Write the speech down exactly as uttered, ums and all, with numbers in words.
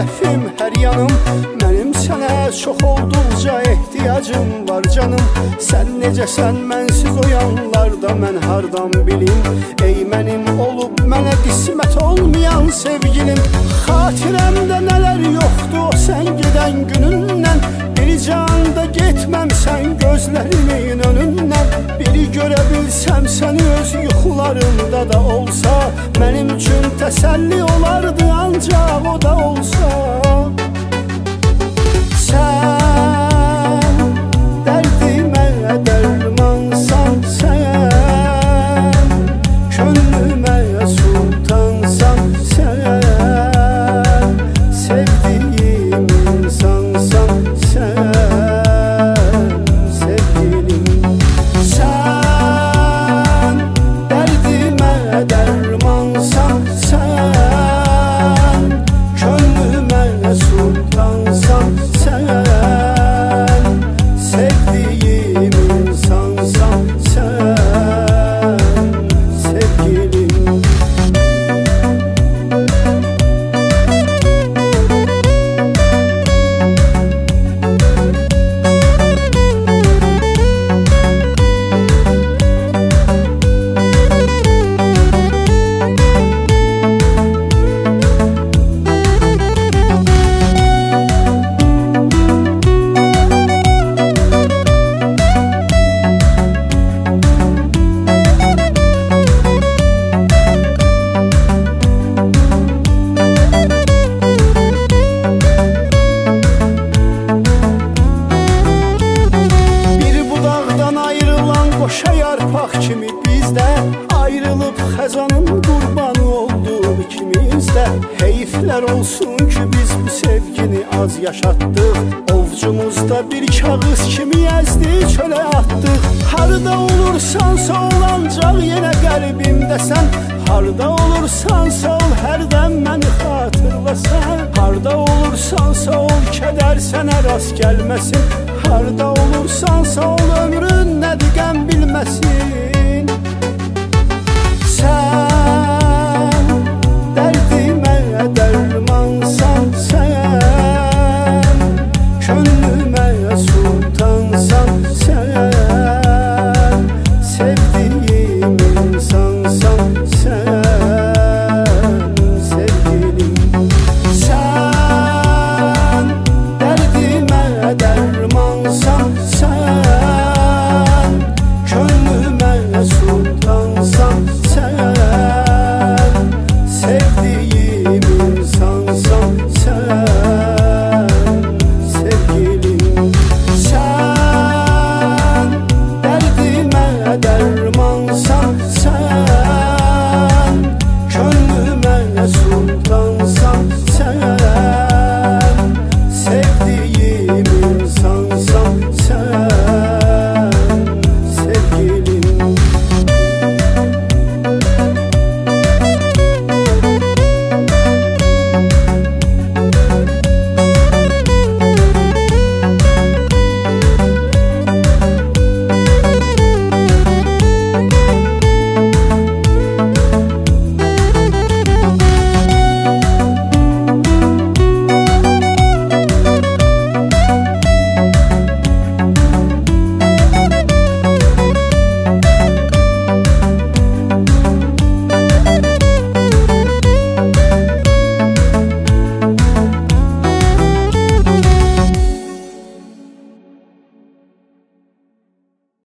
tərəfim, hər yanım. Mənim sənə çox olduqca ehtiyacım var canım. Sən necəsən mənsiz o yanlarda mən hardan bilim? Ey mənim olub mənə qismət olmayan sevgilim. Xatirəmdə nələr yoxdur o sən gedən günündən. Bircə anda getməmsən gözlərimin önündən. Biri görə bilsəm səni öz yuxularımda da olsa, mənim üçün təsəlli olardı ancaq o da olsa. Sən dərdimə dərmansan, sən könlümə sultansan, sən sevdiyim insansan, sən sevgilim. Sən dərdimə dərmansan, sən könlümə sultansan, sən sevdiyim insansan, sən sevgilim. Qoşa yarpaq kimi bizdə ayrılıb xəzanın qurbanı olduq ikimiz də. Heyflər olsun ki biz bu sevgini az yaşatdıq. Ovcumuzda bir kağız kimi əzdi çölə atdıq. Harda olursansa ol ancaq yenə qəlbimdəsən. Harda olursansa ol hərdən məni xatırlasan. Harda olursansa ol kədər sənə rast gəlməsin. Harda olursansa ol ömrün nədir qəm bilməsin.